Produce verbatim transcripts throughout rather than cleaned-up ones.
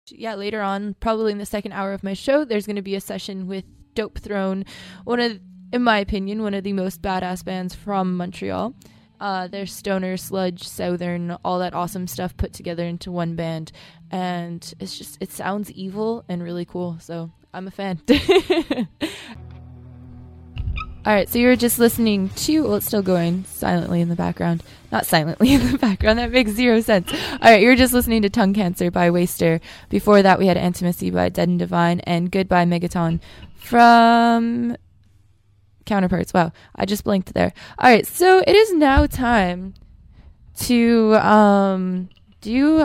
yeah, later on, probably in the second hour of my show, there's going to be a session with Dope Throne, one of, in my opinion, one of the most badass bands from Montreal. Uh, they're stoner, sludge, southern, all that awesome stuff put together into one band, and it's just, it sounds evil and really cool, so I'm a fan. All right, so you were just listening to, well, it's still going silently in the background. Not silently in the background, that makes zero sense. All right, you were just listening to Tongue Cancer by Waster. Before that, we had Intimacy by Dead and Divine and Goodbye Megaton from Counterparts. Wow, I just blinked there. All right, so it is now time to um, do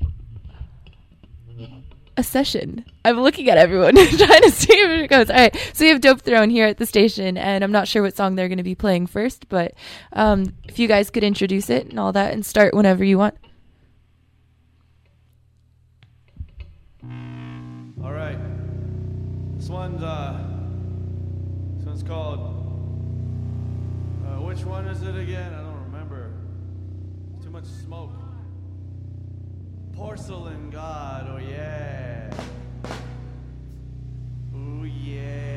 a session. I'm looking at everyone trying to see where it goes. All right, so we have Dope Throne here at the station, and I'm not sure what song they're going to be playing first, but um, if you guys could introduce it and all that and start whenever you want. All right, this one's uh, this one's called. Uh, which one is it again? I don't remember. Too much smoke. Porcelain God. Oh yeah. Oh yeah.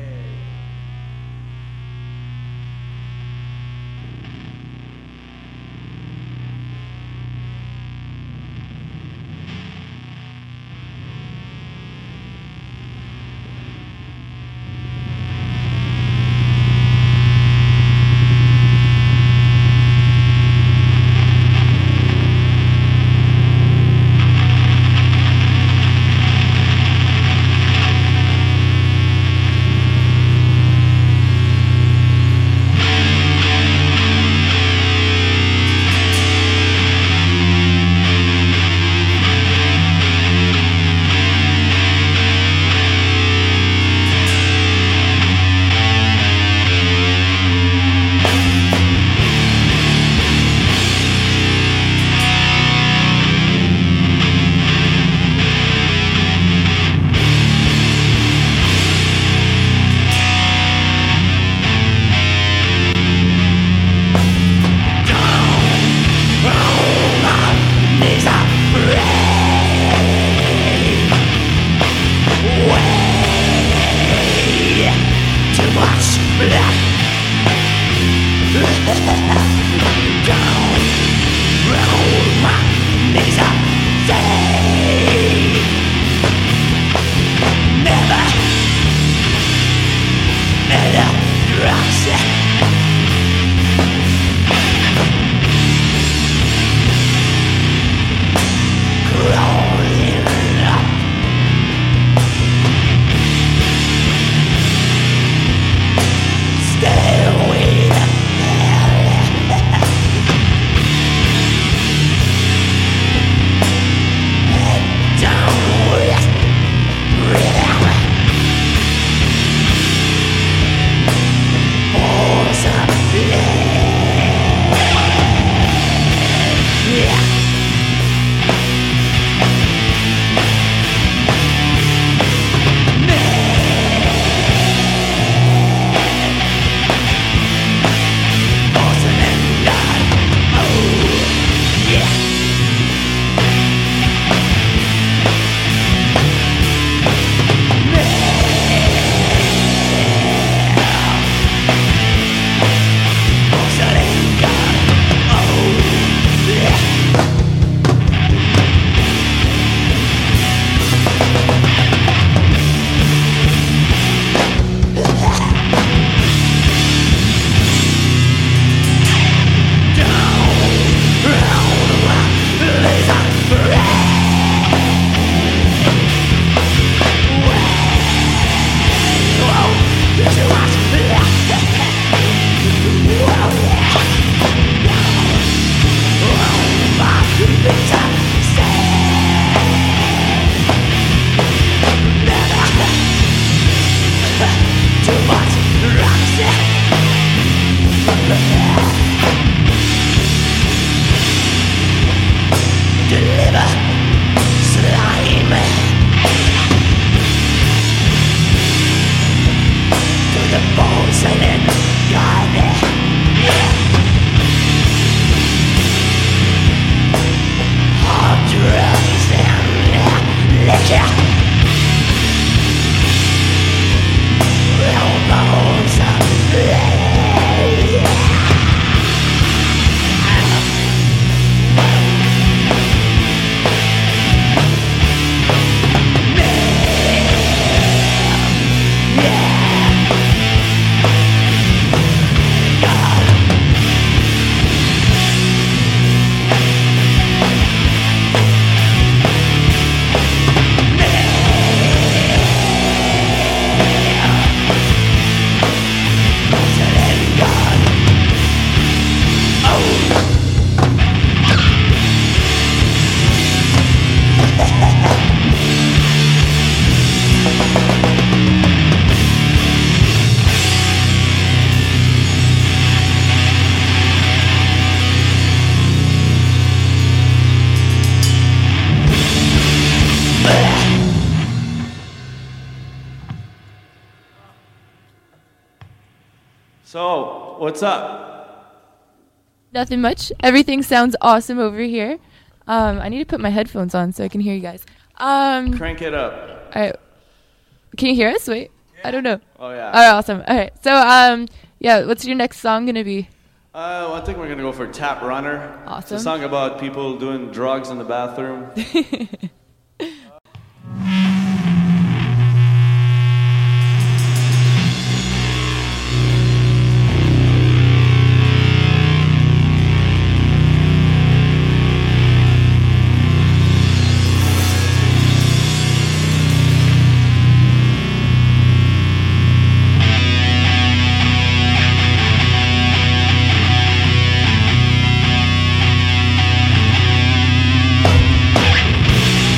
So, what's up? Nothing much. Everything sounds awesome over here. Um, I need to put my headphones on so I can hear you guys. Um, Crank it up. all right. Can you hear us? Wait. I don't know. Oh, yeah. All right, awesome. All right. So, um, yeah, what's your next song going to be? Uh, well, I think we're going to go for Tap Runner. Awesome. It's a song about people doing drugs in the bathroom. Thank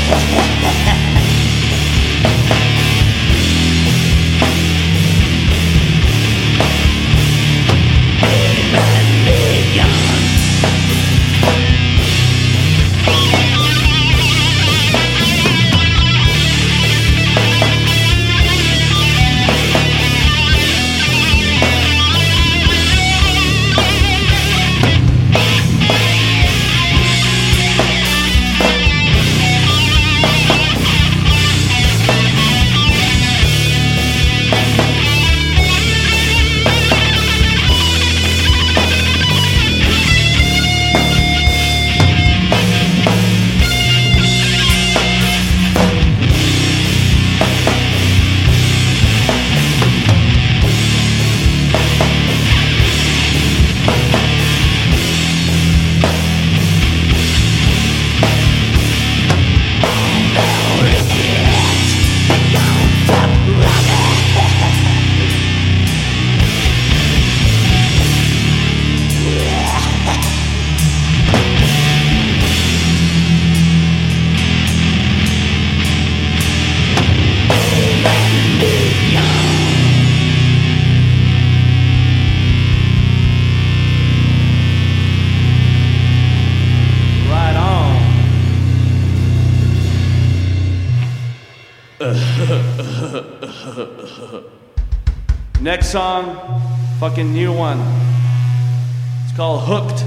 Next song, fucking new one. It's called Hooked.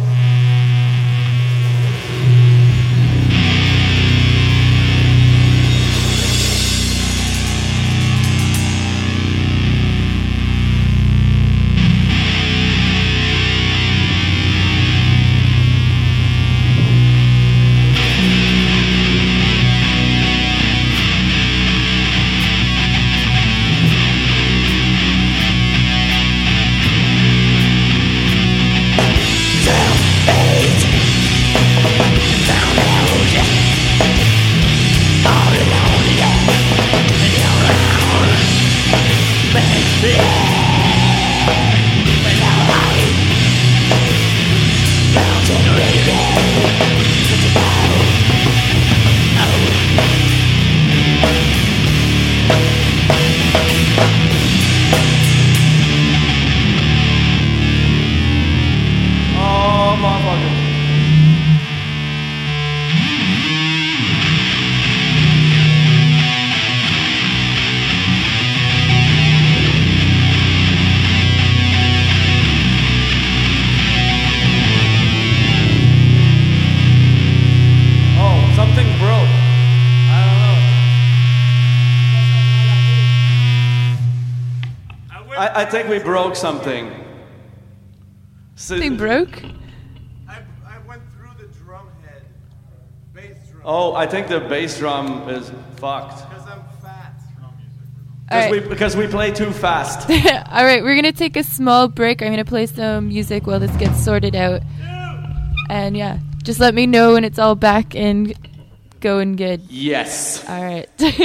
I think we broke something. So Something broke? I, I went through the drum head. Bass drum. Oh, I think the bass drum is fucked. Because I'm fat. Because All we, right. because we play too fast. All right, we're going to take a small break. I'm going to play some music while this gets sorted out. And yeah, just let me know when it's all back and going good. Yes. All right.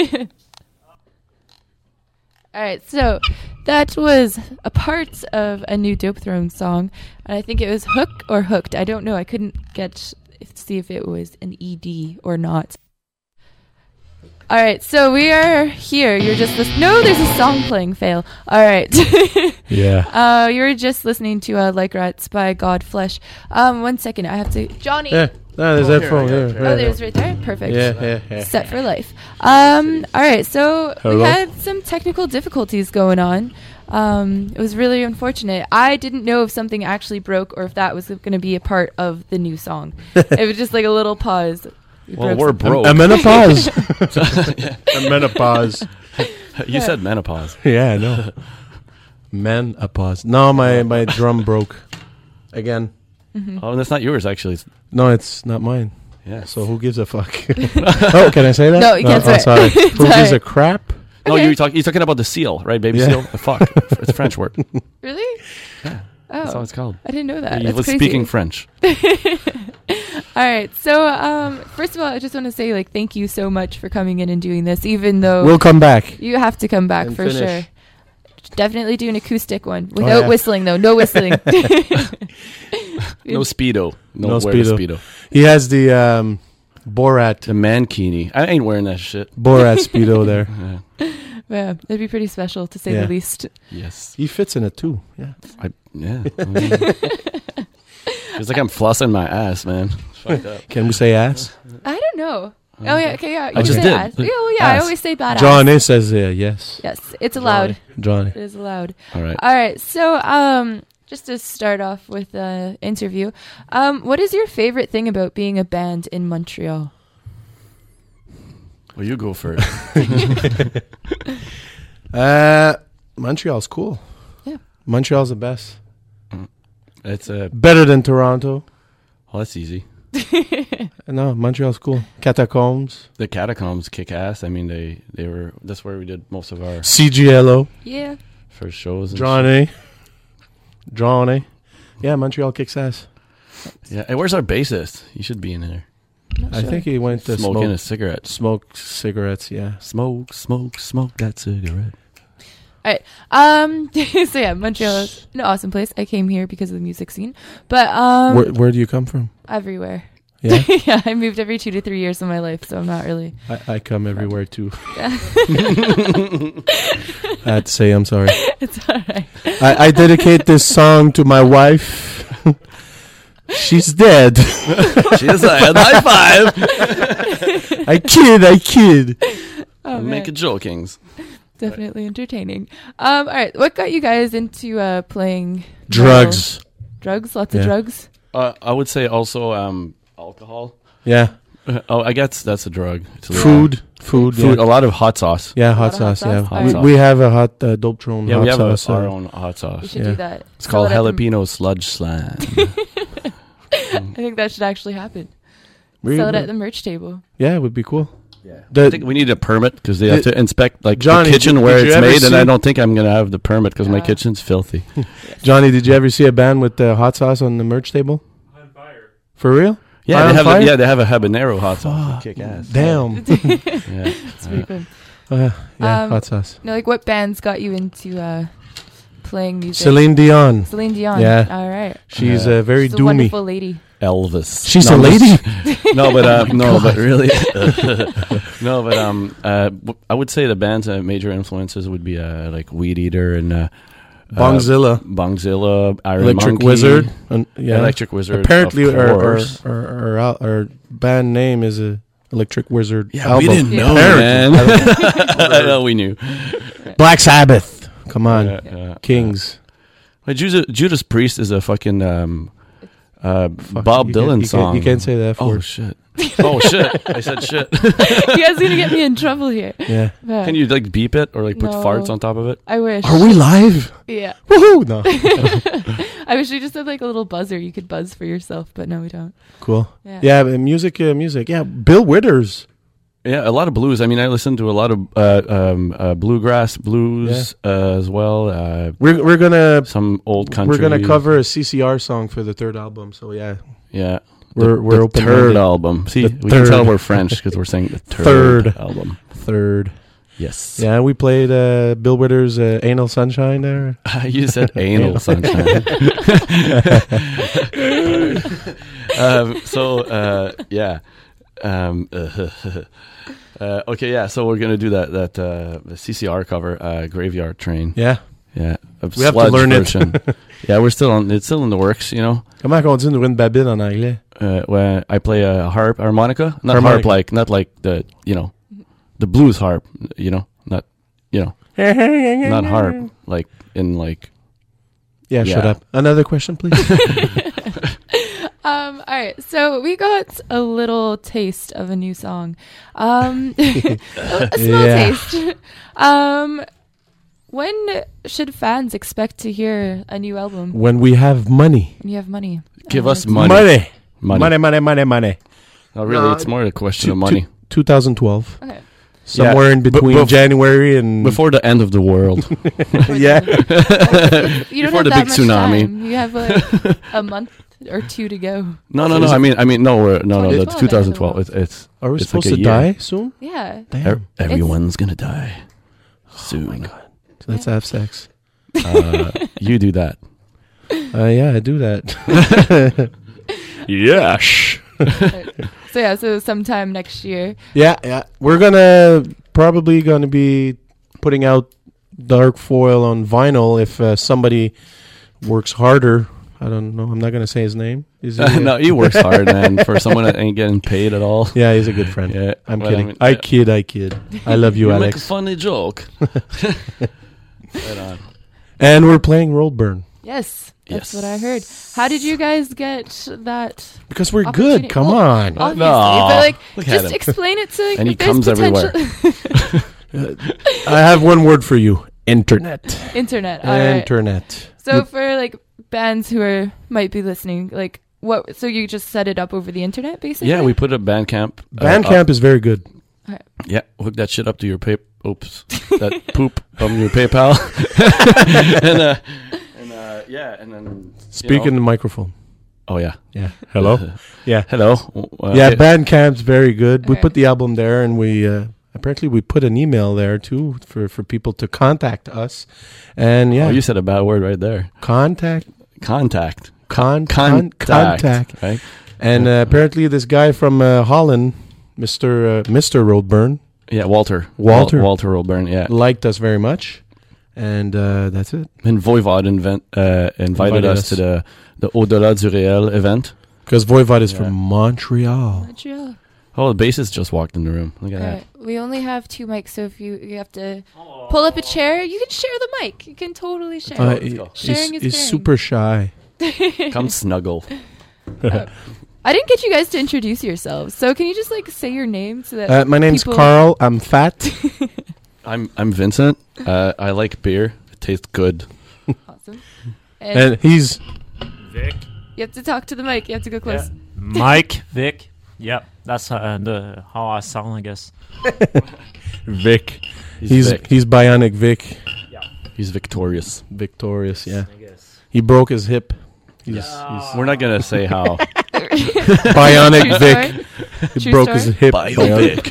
All right, so that was a part of a new Dope Throne song, and I think it was Hook or Hooked. I don't know. I couldn't get see if it was an E D or not. All right, so we are here. You're just listening. No, there's a song playing. Fail. All right. Yeah. Uh, you were just listening to uh, Like Rats by Godflesh. Um, one second. I have to. Johnny. Yeah. No, there's Oh, that here, phone I got there. it. Yeah, Oh, there's right there. Perfect. Yeah, yeah, yeah. Set for life. Um, all right, so Hello? we had some technical difficulties going on. Um, it was really unfortunate. I didn't know if something actually broke or if that was going to be a part of the new song. It was just like a little pause. We Well, broke we're something. broke. A menopause. Yeah. A menopause. You said menopause. Yeah, I know. Menopause. No, my, my drum broke. Again. Oh, and that's not yours, actually. It's- No, it's not mine. Yeah. So who gives a fuck? Oh, can I say that? No, you can't say oh, it. sorry. Who It's gives alright. a crap? No, Okay. you're, talk- you're talking about the seal, right? Baby Yeah. seal? The fuck. It's a French word. Really? Yeah. Oh, That's how it's called. I didn't know that. He That's was crazy. speaking French. All right. So, um, first of all, I just want to say, like, thank you so much for coming in and doing this, even though We'll come back. you have to come back And for finish. sure. Definitely do an acoustic one without yeah. whistling, though. No whistling. No Speedo. No, No wear the Speedo. Speedo. He has the um, Borat. The mankini. I ain't wearing that shit. Borat Speedo there. Yeah. Yeah, it'd be pretty special to say Yeah. the least. Yes. He fits in it too. Yeah. I, yeah. I mean, it's like I'm flossing my ass, man. It's fucked up. Can we say ass? I don't know. Oh yeah, okay, yeah. You I just say did. ass. Yeah, well, yeah, I Ass. always say badass. Johnny says uh, yes. Yes, it's allowed. Johnny. It is allowed. All right. All right. So, um, just to start off with the interview, um, what is your favorite thing about being a band in Montreal? Well, you go first. Uh, Montreal's cool. Yeah. Montreal's the best. It's a. Better than Toronto. Well, that's easy. No, Montreal's cool. Catacombs. The catacombs kick ass. I mean, they they were. That's where we did most of our C G L O. Yeah. first shows. And Johnny. Johnny. Yeah, Montreal kicks ass. shit. Yeah. Hey, where's our bassist? He should be in there. Not I sure. think he went to Smoking smoke, a cigarette. smoke cigarettes, yeah. Smoke, smoke, smoke that cigarette. Um. So yeah, Montreal is an awesome place. I came here because of the music scene, but um, where, where do you come from? everywhere. Yeah, Yeah, I moved every two to three years of my life, so I'm not really. I, I come everywhere too. I had to say I'm sorry. It's all right. I, I dedicate this song to my wife. She's dead. She's like, high five. I kid, I kid. Oh, man. Make a jokings. Definitely entertaining. Um. All right. What got you guys into uh playing Drugs. metal? Drugs. Lots of Yeah. drugs. Uh, I would say also um, alcohol. Yeah. Oh, I guess that's a drug. It's a little- Food. Food. Food. Yeah, A lot of hot sauce. yeah A hot lot of hot sauce. Yeah, sauce? Hot we, sauce. we have a hot uh, dope throne. Yeah, hot we have a, sauce, our uh, own hot We sauce. should Yeah. do that. It's called Sell it at the- jalapeno sludge slam. I think that should actually happen. we- Sell it at the merch table. Yeah, it would be cool. Yeah. The- I think we need a permit because they have Did- to inspect like Johnny, the kitchen did- where did you it's ever made, and I see- don't think I'm gonna have the permit because my Uh. kitchen's filthy. Johnny, did you ever see a band with uh, hot sauce on the merch table? On fire. For real? Yeah, Fire they on have Fire? a, yeah they have a habanero hot sauce. Fuck. Kick ass. Damn. Yeah. It's pretty cool. Uh, yeah, Um, hot sauce. No, like what bands got you into uh playing music? Celine Dion. Celine Dion. Yeah. All right. She's Uh, uh, very She's a doomy. wonderful lady. Elvis. She's No, a I'm lady. just- no, but uh, no, but really, no, but um, uh, w- I would say the band's uh, major influences would be uh, like Weed Eater and uh, Bongzilla. uh, Bongzilla, Iron Electric Monkey, Wizard. And, yeah. Electric Wizard. Apparently, of our, our, course. our, our, al- our band name is a Electric Wizard Yeah, album. we didn't Yeah. know, man. Apparently. I know we knew. Black Sabbath. Come on. Uh, uh, Kings. uh, Judas, Judas Priest is a fucking um, uh, Fuck, Bob you Dylan can't, you song. Can't, you can't say that Oh word. shit! Oh shit! I said shit. You guys are gonna get me in trouble here. Yeah. But Can you like beep it or like put No. farts on top of it? I wish. Are we live? Yeah. Woohoo! No. I wish we just had like a little buzzer you could buzz for yourself, but no, we don't. Cool. Yeah. Yeah, but music, uh, music. Yeah, Bill Withers. Yeah, a lot of blues. I mean, I listen to a lot of uh, um, uh, bluegrass blues uh, as well. Uh, We're we're gonna some old country. we're gonna cover a C C R song for the third album. So yeah, Yeah, we're the, we're the open. third album. See, The we can tell third. we're French because we're saying the third, Third. album. Third. Yes. Yeah, we played uh, Bill Withers' uh, "Anal Sunshine" there. You said anal sunshine. um, so uh, yeah. Um, uh, okay, yeah. So we're gonna do that that uh, the C C R cover, uh, Graveyard Train. Yeah. Yeah, a We have to sludge learn it. version. Yeah, we're still on. It's still in the works, you know. Comment on dit une babine en anglais? Uh, where I play a harp, harmonica, not harp Harmonica. like, not like the, you know, the blues harp, you know, not, you know, not harp, like in like. Yeah, shut Yeah. up. Another question, please. Um, all right, so we got a little taste of a new song. Um, a, a small Yeah. taste. Um, when should fans expect to hear a new album? When we have money. When you have money. Give Uh, us money. Money. Money. Money, money, money, money. No, really, No, it's more a question Two- of money. two- twenty twelve. Okay. Somewhere in but between bef- January and... Before the end of the world. yeah. You don't Before have the that big much tsunami. time. You have like a month or two to go. No, no, no. I mean, I mean, no, we're, no, no. twenty That's twelve, twenty twelve. It's, it's Are we It's supposed like a to year. die soon? Yeah. Damn. ev- everyone's gonna die soon. Oh my God. Let's have sex. Uh, you do that. Uh, yeah, I do that. Yes. So yeah, so sometime next year. Yeah, yeah. We're gonna probably gonna be putting out Dark Foil on vinyl if uh, somebody works harder. I don't know. I'm not gonna say his name. Is he, uh, no, he works hard, man. For someone that ain't getting paid at all. Yeah, he's a good friend. Yeah, I'm well, kidding. I, mean, I yeah. kid. I kid. I love you, You make a Alex. funny joke. Right on. And we're playing Roadburn Yes, that's Yes. what I heard. How did you guys get that? because we're Opportunity- good. Come well, on. Obviously, no, but like, look at just him. explain it to. Like, And he if there's comes everywhere. potential- I have one word for you. Internet. Internet. All right. Internet. So for like bands who are might be listening, like what? So you just set it up over the internet, basically. Yeah, we put a Bandcamp. uh, Bandcamp up. is very good. Yeah, hook that shit up to your pay. Oops, that poop from your PayPal. and uh, and uh, yeah, and then Speak you know, in the microphone. Oh yeah. Yeah. Hello. Yeah. Hello. Uh, yeah. it- Bandcamp's very good. We Okay. put the album there, and we uh, apparently we put an email there too for for people to contact us. And yeah, Oh, you said a bad word right there. contact, Contact. con, con Contact. contact. Right. And uh, apparently, this guy from uh, Holland, Mister Uh, Mister Roadburn, Yeah, Walter. Walter. Wal- Walter Roburn. Yeah. liked us very much, and uh, that's it. And Voivod invent, uh, invited, Invited us, us. to the the Au-delà du Réel event. Because Voivod is Yeah. from Montreal. Montreal. Oh, the bassist just walked in the room. Look at All that. right. We only have two mics, so if you you have to pull up a chair, you can share the mic. You can totally share. Uh, let's he- go. Sharing he's is he's caring. super shy. Come snuggle. I didn't get you guys to introduce yourselves, so can you just like say your name so that Uh, my name's people- Carl. I'm fat. I'm I'm Vincent. Uh, I like beer. It tastes good. Awesome. And, And he's Vic. you have to talk to the mic. You have to go close. Mike, Vic. Yep, that's uh, the how I sound, I guess. Vic. He's He's Vic. he's Bionic Vic. He's victorious. Victorious, yeah. I guess. He broke his hip. He's, Yeah. We're not gonna say how. he's Bionic True Vic. story? He True broke story? his hip. Biovic.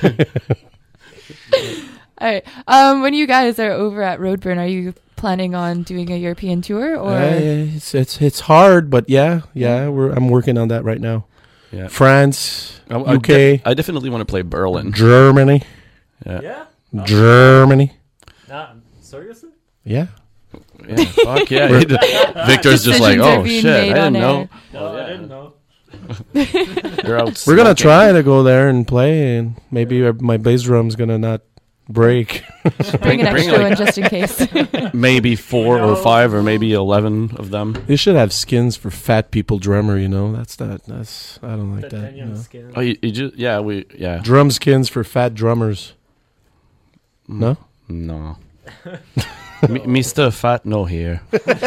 All right. Um, when you guys are over at Roadburn, are you planning on doing a European tour or? Uh, it's it's it's hard, but yeah, yeah. We're I'm working on that right now. Yeah. France, I, I U K, de- I definitely want to play Berlin. Germany, Yeah. Yeah? Germany. Nah, seriously? Yeah. Yeah. Fuck yeah. He did- Victor's just like, Decisions are oh being shit, I made didn't on know. air. No, I didn't know. You're out. We're gonna smoking. try to go there and play, and maybe uh, my bass drum's gonna not break. Bring an Bring extra like- one just in case. Maybe four or five or maybe eleven of them. They should have skins for fat people drummer. You know, that's not. That's I don't like that. you Titanium know. skin. Oh, you, you just yeah we yeah Drum skins for fat drummers. Mm, No? no. M- Mister Fat no here.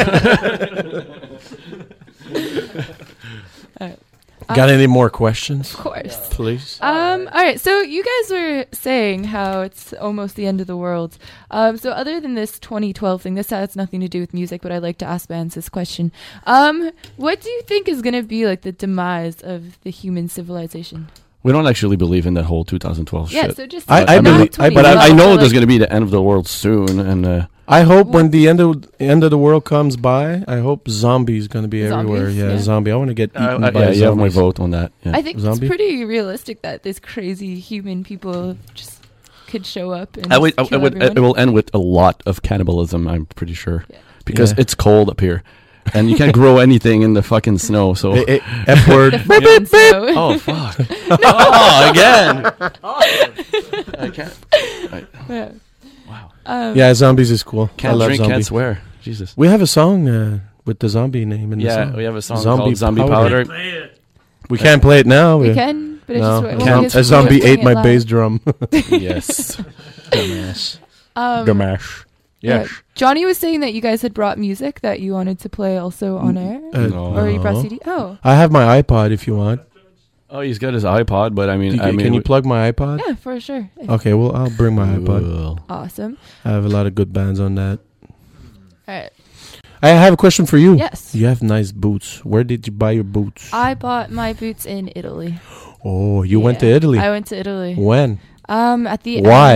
Got any more questions, Of course. please? Um, all right, so you guys were saying how it's almost the end of the world. Um, so other than this twenty twelve thing, this has nothing to do with music, but I'd like to ask bands this question. Um, what do you think is going to be like the demise of the human civilization? We don't actually believe in that whole two thousand twelve Yeah, shit. so just I- like, I not believe- I- But I, I twenty twelve, know but, there's like, going to be the end of the world soon, and uh, I hope when the end of end of the world comes by, I hope zombies gonna be everywhere. Zombies, Yeah, yeah. zombie. I want to get uh, eaten uh, by yeah, you have my zombies. vote on that. Yeah. I think Zombie? it's pretty realistic that this crazy human people just could show up and I would, I, just I kill would, it everyone. will end with a lot of cannibalism. I'm pretty sure Yeah. because Yeah. it's cold up here, and you can't grow anything in the fucking snow. So Eh, eh, F word. The fucking snow. oh fuck! Oh again! I can't. I, Yeah. wow! Um, Yeah, zombies is cool. I Can't love drink, zombie. can't swear. Jesus. We have a song uh, with the zombie name in the Yeah, song. we have a song Zombie called "Zombie Powder." Powder." Play it. We can't play it now. We We- can, but it's no, just we well, can't. I guess A we'll zombie sing ate it my live. bass drum. Yes. Dumbass. Um, Dumbass. yeah. Yes. Johnny was saying that you guys had brought music that you wanted to play also on air, Uh, No. or you brought no. C D. Oh, I have my iPod if you want. Oh, he's got his iPod, but I mean, You- I mean, can you we- plug my iPod? yeah, for sure. If- Okay, well, I'll bring my iPod. Cool. Awesome. I have a lot of good bands on that. All right. I have a question for you. Yes. You have nice boots. Where did you buy your boots? I bought my boots in Italy. Oh, you went to Yeah. Italy. I went to Italy. When? Um, at the Why? end-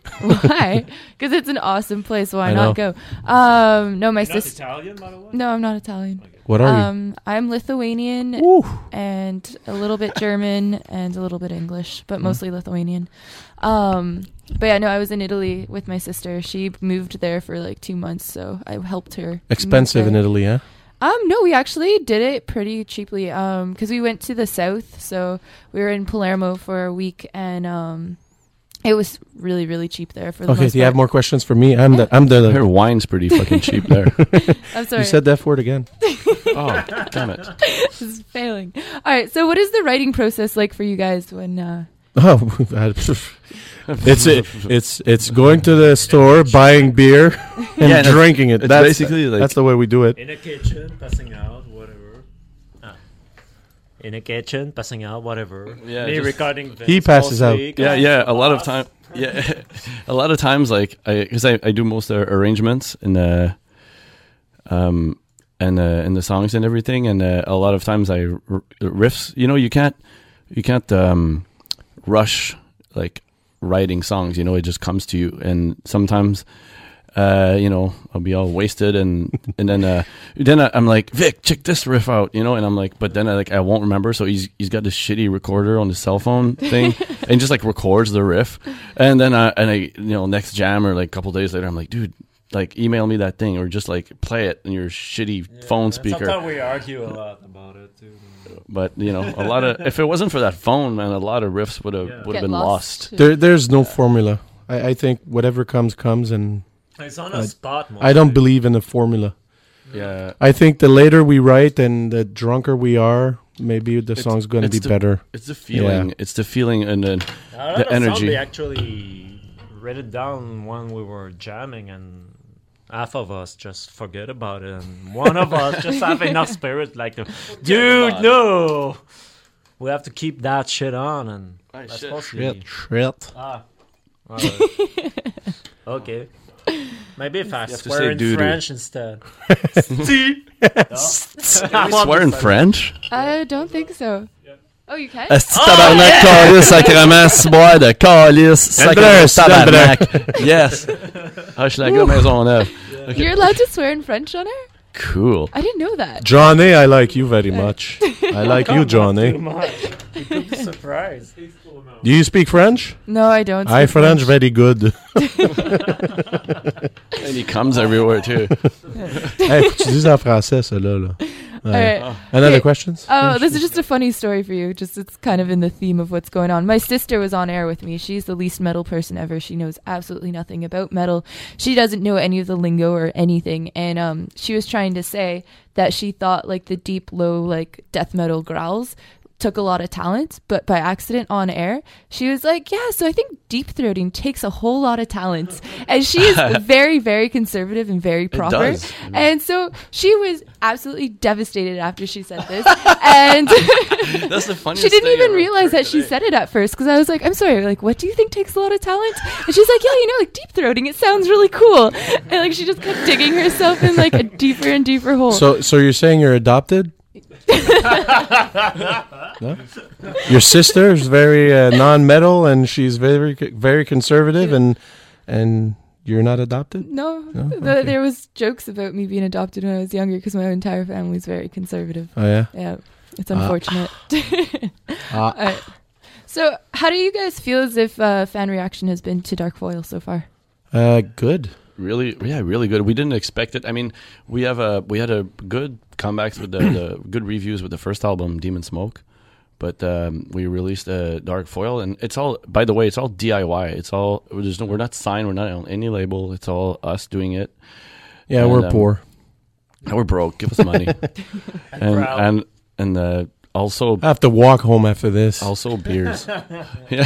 Why? Because it's an awesome place. Why I not go? Um, no, my You're not sister. Italian, by the way? No, I'm not Italian. What are Um, I'm Lithuanian you? Woo. and a little bit German and a little bit English, but Mm. mostly Lithuanian. Um, but yeah, no, I was in Italy with my sister. She moved there for like two months, so I helped her. move Expensive in there. Italy, huh? Um, no, we actually did it pretty cheaply. Um, because we went to the south, so we were in Palermo for a week, and um, it was really, really cheap there for the Okay, most do you have part. more questions for me? I'm the I'm Her the. wine's pretty fucking cheap there. I'm sorry, You said that word again. Oh, damn it. this is failing. All right, so what is the writing process like for you guys when? Uh, Oh, it's it, it's it's going to the store, buying beer, and Yeah, that's- drinking it. it's That's basically like- that's the way we do it. In a kitchen, passing out, whatever. Ah. In a kitchen, passing out, whatever. Yeah, Me just- recording Vince He passes out. mostly, Yeah, cause yeah. A lot of us. time. Yeah, a lot of times, like I, because I, I do most of the arrangements and the, um, and uh, and the songs and everything, and uh, a lot of times I r- riffs. You know, you can't, you can't um, rush like writing songs. You know, it just comes to you, and sometimes. Uh, you know, I'll be all wasted, and and then uh, then I, I'm like, Vic, check this riff out, you know, and I'm like, but then I like I won't remember. So he's he's got this shitty recorder on his cell phone thing, and just like records the riff, and then I and I you know next jam or like a couple days later, I'm like, dude, like email me that thing or just like play it in your shitty Yeah, phone and speaker. Sometimes we argue a lot about it too. But you know, a lot of if it wasn't for that phone, man, a lot of riffs would have Yeah. would have get been lost. lost. There there's no formula. I, I think whatever comes comes, and It's on a I- spot. I don't mostly. believe in a formula. Yeah, I think the later we write and the drunker we are, maybe the It's- song's going to it's be the- better. it's the feeling. It's the feeling, and then A lot the of songs energy. we actually wrote it down when we were jamming, and half of us just forget about it, and one of us just have enough spirit, like, to, dude, about it." no, we have to keep that shit on, and Ah, that's shit. supposed to be. Shit. Ah, alright. Okay. Maybe if I have to swear say in doo-doo. French instead. Can we swear in French? I don't think so. Oh, you can? Est-ce que tabarnak, calice, sacrement, ciboire de calice, sacrement, tabarnak. Yes. Ah, je suis la gueule Maisonneuve. Okay. You're allowed to swear in French on air? Cool. I didn't know that. Johnny, I like you very much. I like you, Johnny. Too much. You could be surprised. Do you speak French? No, I don't. I speak French very good. And he comes everywhere too. Hey, faut que tu dises en français, ça là. là. All Ouais. right. Another Okay. questions? Oh, this is just a funny story for you. Just it's kind of in the theme of what's going on. My sister was on air with me. She's the least metal person ever. She knows absolutely nothing about metal. She doesn't know any of the lingo or anything. And um, she was trying to say that she thought like the deep, low, like death metal growls took a lot of talent, but by accident on air, she was like, yeah, so I think deep throating takes a whole lot of talent. And she is very, very conservative and very proper. does. And so she was absolutely devastated after she said this. And That's the funniest she didn't thing even ever. realize that she said it at first because I was like, I'm sorry, like, what do you think takes a lot of talent? And she's like, yeah, you know, like deep throating, it sounds really cool. And like she just kept digging herself in like a deeper and deeper hole. So, so you're saying you're adopted? No? Your sister is very uh, non-metal, and she's very, very conservative, and and you're not adopted. no, No? the, Okay. there was jokes about me being adopted when I was younger because my entire family is very conservative. Oh yeah. Yeah, it's Ah. unfortunate. Ah. Alright. So, how do you guys feel as if uh, fan reaction has been to Dark Foil so far? Uh, good. Really, yeah, really good. We didn't expect it. I mean, we have a we had a good comebacks with the, the good reviews with the first album, Demon Smoke, but um, we released a Dark Foil, and it's all. By the way, it's all D I Y. It's all. There's no. We're not signed. We're not on any label. It's all us doing it. Yeah, And, we're um, poor. And we're broke. Give us money. and proud. and and uh, also I have to walk home after this. also beers. Yeah.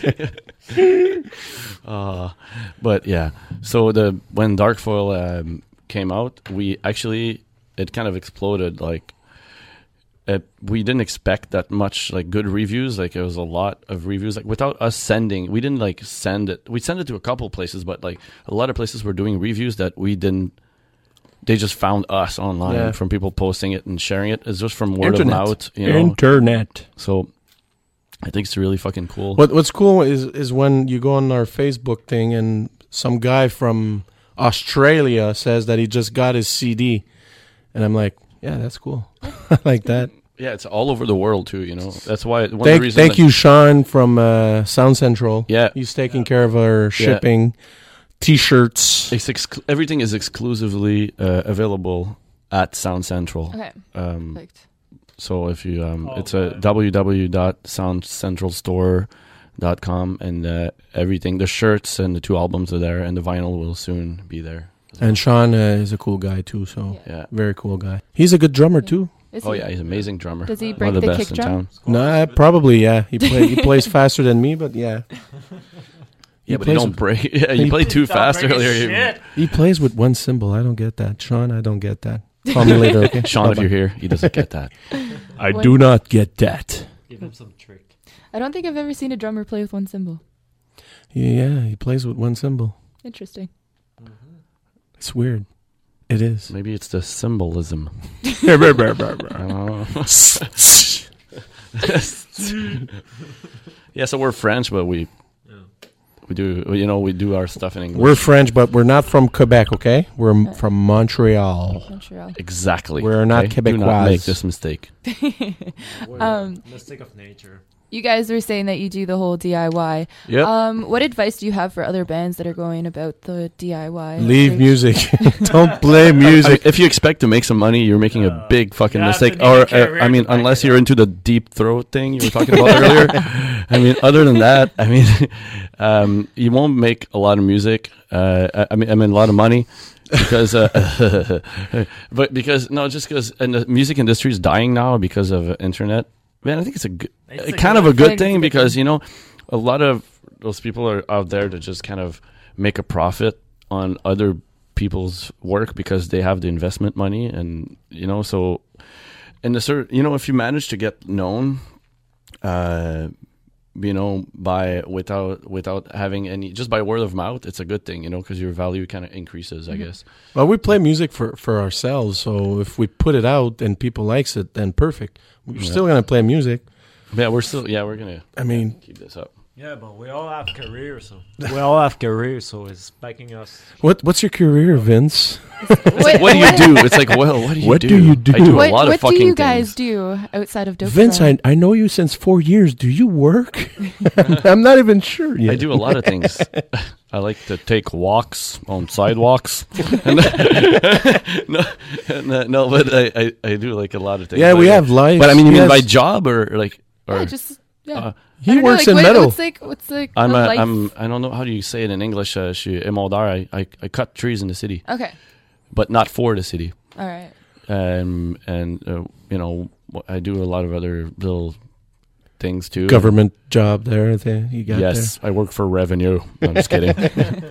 uh, but yeah, so the when Dark Foil um, came out, we actually it kind of exploded. Like it, we didn't expect that much like good reviews. Like it was a lot of reviews. Like without us sending, we didn't like send it. We sent it to a couple places, but like a lot of places were doing reviews that we didn't. They just found us online Yeah. from people posting it and sharing it. It's just from word Internet. of mouth, you know. Internet. So I think it's really fucking cool. What What's cool is is when you go on our Facebook thing and some guy from Australia says that he just got his C D, and I'm like, yeah, that's cool. I like that. Yeah, it's all over the world too. You know, that's why. One of the Thank, reasons thank that- you, Sean from uh, Sound Central. Yeah. He's taking care of our shipping, T-shirts. It's ex- everything is exclusively uh, available at Sound Central. Okay. Um, Perfect. so if you, um, Oh, it's a right. w w w dot sound central store dot com, and uh, everything, the shirts and the two albums are there, and the vinyl will soon be there. And Sean uh, is a cool guy too, so Yeah. Yeah. very cool guy. He's a good drummer too. Is Oh he- yeah, he's an amazing drummer. Does he One break of the, the best kick in drum? town. Nah, probably yeah. He play, he plays faster than me, but yeah, Yeah, but you plays don't with- break. Yeah, you he- played too Stop fast breaking earlier. You- shit. he plays with one cymbal. I don't get that, Sean. I don't get that. Call me later, okay? Sean, if Bye-bye. you're here, he doesn't get that. I When- do not get that. Give him some trick. I don't think I've ever seen a drummer play with one cymbal. Yeah, he plays with one cymbal. Interesting. It's weird. It is. Maybe it's the symbolism. I don't know. Yeah, so we're French, but we we do you know we do our stuff in English. We're French, but we're not from Quebec, okay? We're m- from Montreal. Montreal. exactly. We're not okay? Do not Québécois. make this mistake. Um, Mistake of nature. You guys were saying that you do the whole D I Y. Yep. Um, what advice do you have for other bands that are going about the D I Y? Leave Like- music. Don't play I mean, music. if you expect to make some money, you're making a Uh, big fucking you have mistake. to make Or a career uh, I mean, to back unless it you're up. into the deep throat thing you were talking about earlier. I mean, other than that, I mean, um, you won't make a lot of music. Uh, I, I mean, I mean, a lot of money. Because, uh, but because no, just because, and the music industry is dying now because of uh, internet. Man, I think it's a good, It's uh, a kind good of a good thing. thing because you know, a lot of those people are out there to just kind of make a profit on other people's work because they have the investment money, and you know, so and the cert, you know, if you manage to get known, uh, you know, by without without having any, just by word of mouth, it's a good thing, you know, because your value kind of increases, I guess. Well, we play music for, for ourselves, so if we put it out and people likes it, then perfect. We're Yeah. still gonna play music. Yeah, we're still, yeah, we're gonna I mean, keep this up. Yeah, but we all have careers, so we all have careers, so it's backing us. what what's your career, Vince? What, What do you do? It's like, well, what do you What do? do you do? I do What, a lot what of fucking do you guys things. do outside of dope? Vince, I, I know you since four years. Do you work? I'm not even sure yet. I do a lot of things. I like to take walks on sidewalks. and, no, and, uh, no, but I, I, I do like a lot of things. Yeah, But, we uh, have lives. But I mean, you He mean by has- job or like, or Yeah, just yeah. uh, He I don't know, works like, in what- metal. What's like what's like I'm, the a, life? I'm, I don't know how do you say it in English. Uh, je suis émondeur. I, I, I cut trees in the city, Okay, but not for the city. all right. Um, and uh, you know, I do a lot of other little things too. Government job there. I think you got Yes, I work for revenue. No, I'm just kidding. there.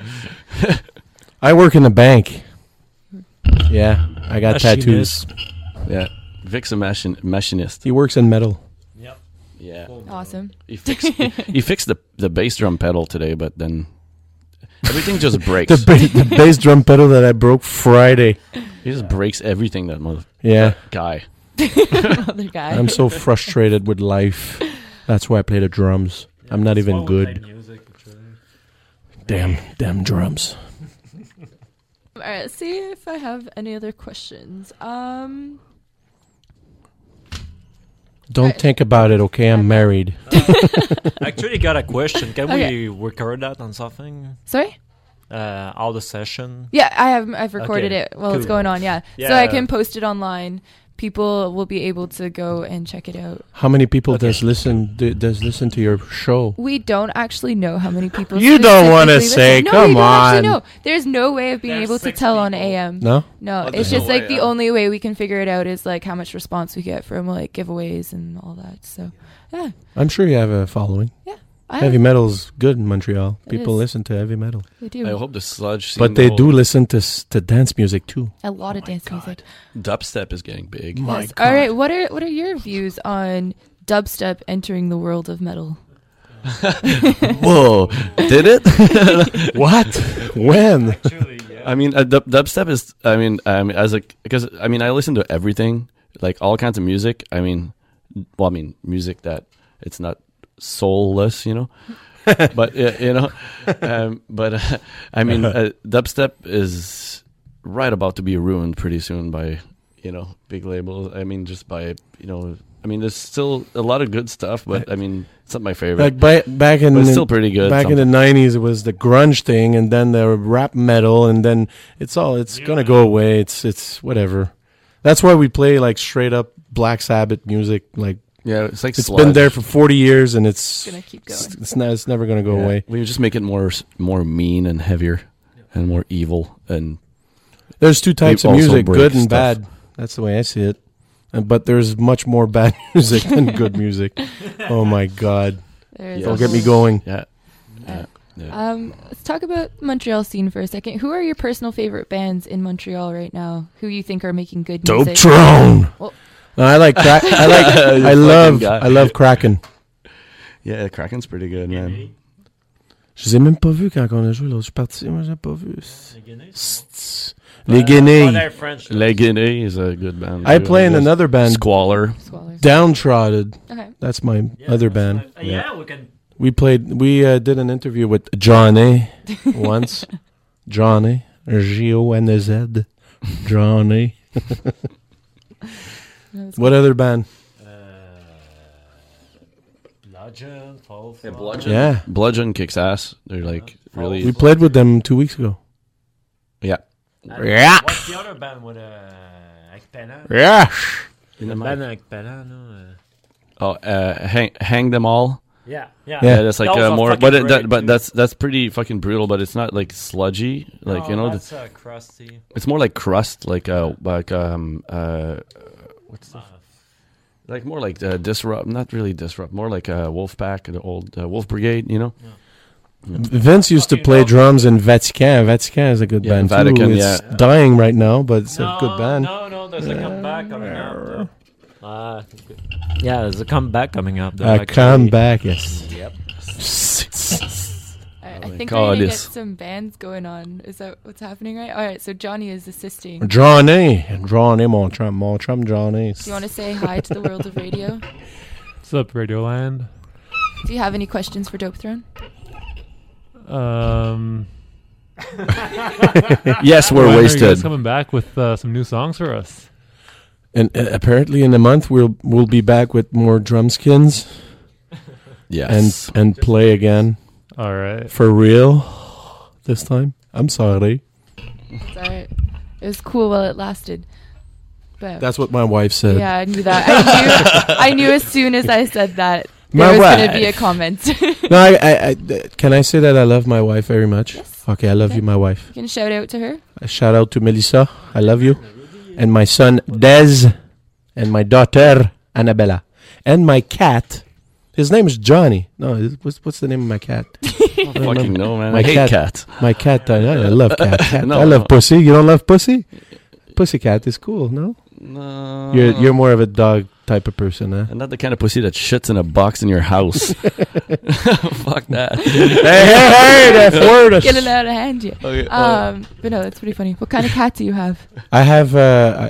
I work in the bank. Yeah, I got tattoos. Yeah, Vic's a machin- machinist. He works in metal. Yep. Yeah, Awesome. he fixed he fixed the the bass drum pedal today, but then everything just breaks. The, ba- the bass drum pedal that I broke Friday. He just breaks everything. That mother Yeah, guy. Other guy. I'm so frustrated with life. That's why I play the drums. I'm not even good. Music, actually. Damn, damn drums. All right, let's see if I have any other questions. Um, Don't Right. think about it, okay? I'm married. Actually, got a question. Can Okay. we record that on something? sorry. Uh, all the session. Yeah, I have. I've recorded Okay, it while it's cool. going on. Yeah. so Yeah. I can post it online. People will be able to go and check it out. How many people Okay. does listen do, does listen to your show? We don't actually know how many people. You don't wanna specifically say, listen. No, come we don't actually on. know. There's no way of being There's able to six tell on people. A M. No? No, Oh, it's there's just no like way, the yeah. only way we can figure it out is like how much response we get from like giveaways and all that. So, yeah, I'm sure you have a following. I Heavy metal's good in Montreal. It People is. listen to heavy metal. we do I hope the sludge. scene But they will- do listen to s- to dance music too. a lot of dance music. Dubstep is getting big. My Yes. God. All right, what are what are your views on dubstep entering the world of metal? Whoa! Did it? What? When? Actually, yeah. I mean, uh, dub- dubstep is. I mean, I mean, as a because I mean, I listen to everything, like all kinds of music. I mean, well, I mean, music that it's not soulless, you know. But uh, you know, um, but uh, I mean, uh, dubstep is right about to be ruined pretty soon by, you know, big labels. I mean, just by, you know, I mean, there's still a lot of good stuff, but I mean, it's not my favorite. Like by, back in But it's the- still pretty good. Back in the nineties, it was the grunge thing, and then the rap metal, and then it's all it's gonna go away. It's it's whatever. That's why we play like straight up Black Sabbath music. Like yeah, it's like it's sludge. been there for forty years, and it's It's gonna keep it's, going. it's, not, it's never gonna go Yeah. away. We just make it more s- more mean and heavier and more evil. And There's two types of also music, break good and stuff. bad. That's the way I see it. And, but there's much more bad music than good music. Oh my God! There's Yeah. Don't a get me whole- going. yeah, Uh, yeah. Um, let's talk about Montreal scene for a second. Who are your personal favorite bands in Montreal right now? Who you think are making good Dope music? Throne. Well- No, I like crack. I like. You I fucking love. guy. I love Kraken. yeah, Kraken's pretty good, man. Je les ai même pas vus quand on a joué l'autre. Je suis parti. Moi, j'ai pas vu. Les Guinées? Tss. Les Oh, Guinées. they're French. Les Guinées is a good band. I too, play in guess. another band, Squalor. Squallers. Downtrodden. Okay. That's my Yeah, other that's band. what I- yeah, we can. We played. We uh, did an interview with Johnny once. Johnny, G O N Z. Johnny. That's What other band? Uh, Bludgeon, Fall Yeah, Flat. Bludgeon. Yeah, Bludgeon kicks ass. They're like Yeah. really. we played with them two weeks ago. yeah. And Yeah. What's the other band with uh, Akpela? Yeah. In The the band mic. Akpela, no? Uh, Oh, uh, hang, hang them all. yeah, yeah. Yeah. Yeah, that's like Those uh, are more, fucking but it, great, that, but too. that's that's pretty fucking brutal. But it's not like sludgy, like No, you know, that's uh, crusty. it's more like crust, like uh, like um uh, what's the, Uh, like more like uh, disrupt, not really disrupt, more like uh, Wolfpack, the old uh, Wolf Brigade, you know. Vince used to Fucking play love- drums in Vatican. Vatican is a good Yeah, band Vatican, too. It's yeah. dying right now, but it's no, a good band. No, no, there's a comeback coming up. Uh, yeah, there's a comeback coming up. Uh, come back, yes. Yep. Alright, Oh I my think God, we're gonna get yes. some bands going on. Is that what's happening, right? All right. So Johnny is assisting. Johnny, Johnny, mon chum, mon chum, Johnny. Do you want to say hi to the world of radio? What's up, Radioland? Do you have any questions for Dope Throne? Um, Yes, we're when Are you wasted. guys coming back with uh, some new songs for us? And uh, apparently, in a month, we'll we'll be back with more drumskins Yes, and and play again All right. for real this time. I'm sorry. It's all right. It was cool while it lasted. But That's what my wife said. yeah, I knew that. I knew. I knew as soon as I said that there My was going to be a wife. comment. you No, I, I, I, can I say that I love my wife very much? Yes. Okay, I love Okay. you, my wife. can shout out to her. A shout out to Melissa. I love you. And my son Dez. And my daughter Annabella. And my cat. His name is Johnny. No, it- what's what's the name of my cat? I don't fucking know, man. My I hate cat. cat. My cat. I, I love cat. cat. No, I love no. pussy. You don't love pussy? Pussycat is cool, no? No, You're you're more of a dog type of person, huh? and not the kind of pussy that shits in a box in your house. Fuck that. hey, hey, hey, that's word. Get it out of hand, yeah. Okay, uh, Um, but no, that's pretty funny. What kind of cat do you have? I have uh,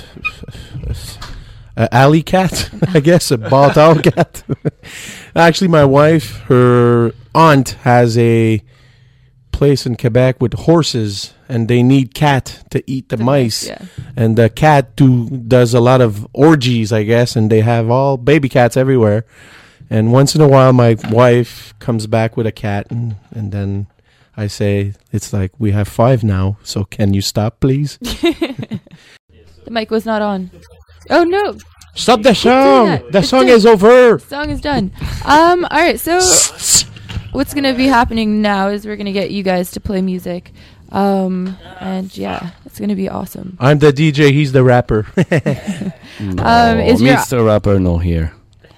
a alley cat, I guess, a bald owl cat. Actually, my wife, her aunt has a place in Quebec with horses, and they need cat to eat the, The mice. Yeah. And the cat do, does a lot of orgies, I guess, and they have all baby cats everywhere. And once in a while, my wife comes back with a cat, and, and then I say, it's like, we have five now, so can you stop, please? The mic was not on. Oh no, Stop the do song! that. The It's song done. is over! song is done. Um, all right. So what's gonna be happening now is we're gonna get you guys to play music. Um, and yeah, it's gonna be awesome. I'm the D J, he's the rapper. no, um, is your- Mister Rapper no here.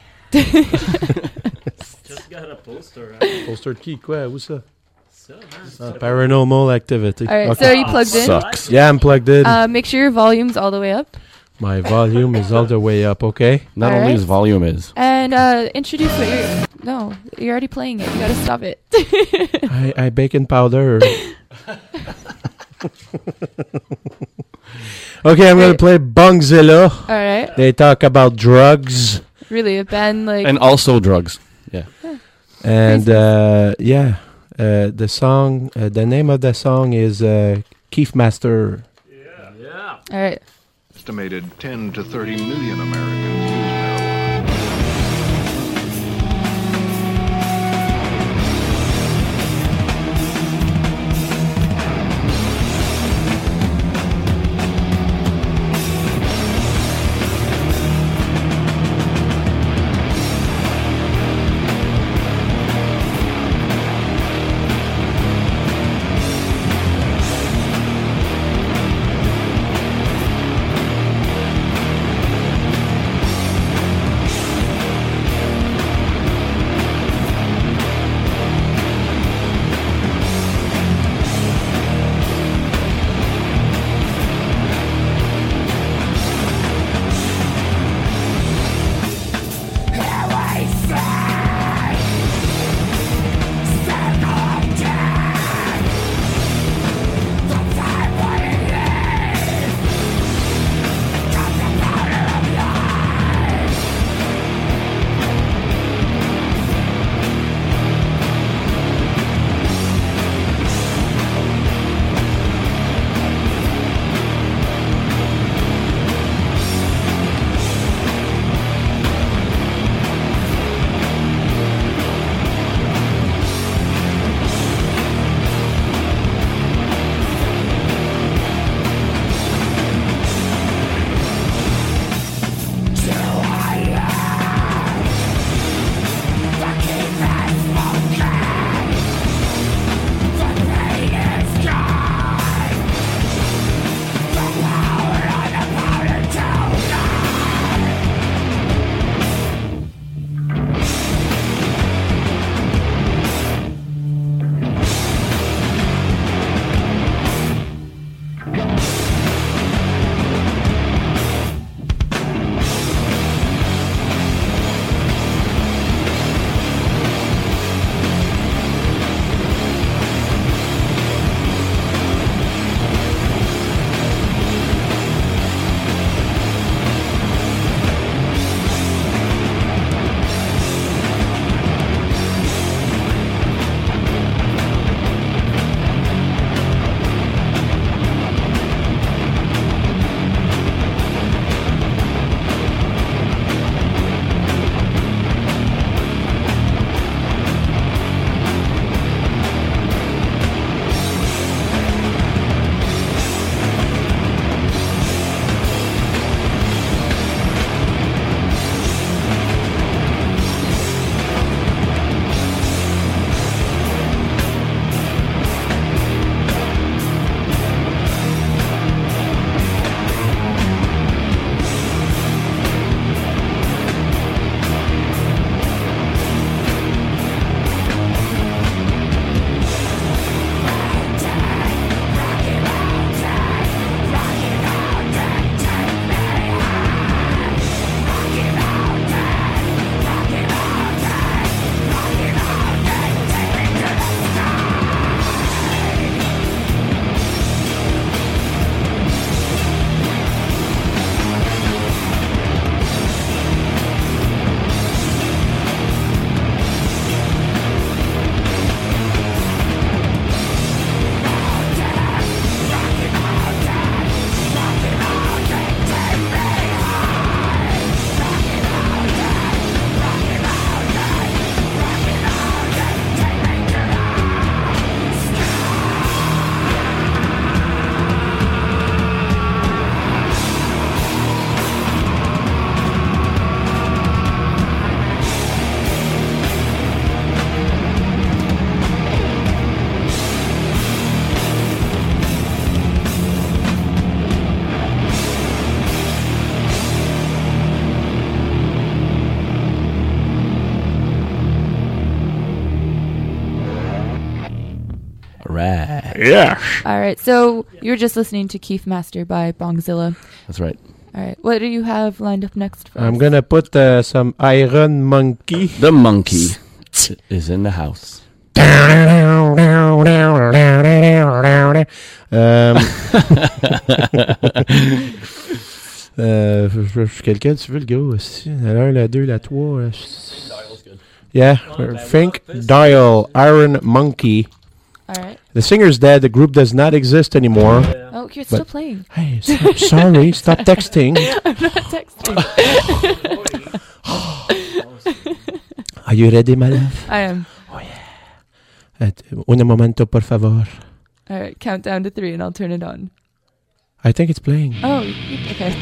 Just got a poster. Right? Poster key, quoi, où ça? So, Uh, paranormal activity. All right. Okay. So are you plugged in? Sucks. Yeah, I'm plugged in. Uh, make sure your volume's all the way up, My volume is all the way up, okay? Not All only right. his volume is. and uh, introduce what you're. No, you're already playing it. You gotta stop it. I, I baking powder. Okay, I'm going to Right. play Bongzilla. All right. They talk about drugs Really, a band like And also drugs. Yeah. And uh, yeah, uh, the song, uh, the name of the song is uh, Keith Master. Yeah. all right. Estimated ten to thirty million Americans use marijuana. Right. Yeah. All right. So you're just listening to Keith Master by Bongzilla. That's right. All right. What do you have lined up next for I'm us? gonna put uh, some Iron Monkey. The monkey is in the house. Um, Euh, je- je- Quelqu'un, tu veux le gars aussi? La un, la deux, la trois. euh, Yeah, uh, Think Dial, Iron Monkey. All right. The singer's dead. The group does not exist anymore. Oh, you're still But- playing. Hey, so- sorry, stop texting. I'm not texting. Are you ready, my love? I am. At- Un momento, por favor. All right. Count down to three, and I'll turn it on. I think it's playing. Oh, okay.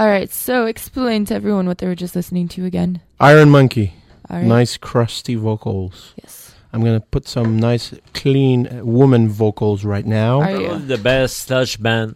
All right, so explain to everyone what they were just listening to again. Iron Monkey. All right. Nice, crusty vocals. Yes. I'm going to put some nice, clean uh, woman vocals right now. Are you? Probably the best sludge band.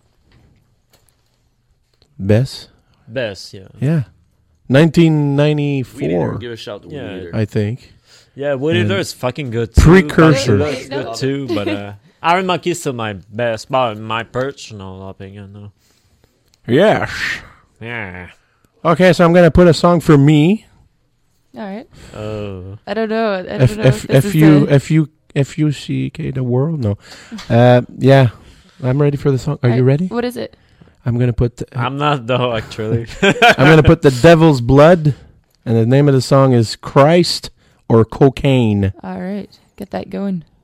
Bess? Best, yeah. Yeah. nineteen Weed ninety-four, Eater, give a shout to Yeah. Weed Eater. I think. Yeah, Wood Yeah. Eater is fucking good too. Precursor. Bad Eater is good too, but uh, Iron Monkey is still my best, but in my personal opinion, though. Yes. Yeah. Okay, so I'm going to put a song for me. All right. Oh. I don't know. I don't F know. F if this F is U a- F U F U C K the world. No. Uh, yeah. I'm ready for the song. Are All you right, ready? What is it? I'm going to put uh, I'm not though, actually. I'm going to put The Devil's Blood, and the name of the song is Christ or Cocaine. All right. Get that going.